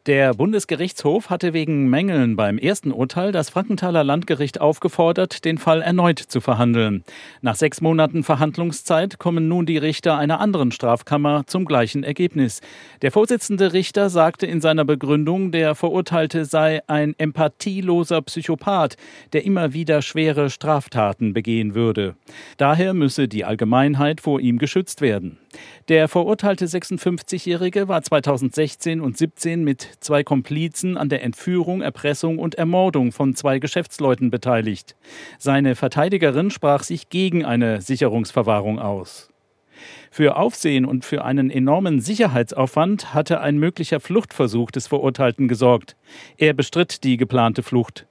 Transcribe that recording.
Der Bundesgerichtshof hatte wegen Mängeln beim ersten Urteil das Frankenthaler Landgericht aufgefordert, den Fall erneut zu verhandeln. Nach 6 Monaten Verhandlungszeit kommen nun die Richter einer anderen Strafkammer zum gleichen Ergebnis. Der Vorsitzende Richter sagte in seiner Begründung, der Verurteilte sei ein empathieloser Psychopath, der immer wieder schwere Straftaten begehen würde. Daher müsse die Allgemeinheit vor ihm geschützt werden. Der verurteilte 56-Jährige war 2016 und 2017 mit 2 Komplizen an der Entführung, Erpressung und Ermordung von 2 Geschäftsleuten beteiligt. Seine Verteidigerin sprach sich gegen eine Sicherungsverwahrung aus. Für Aufsehen und für einen enormen Sicherheitsaufwand hatte ein möglicher Fluchtversuch des Verurteilten gesorgt. Er bestritt die geplante Flucht.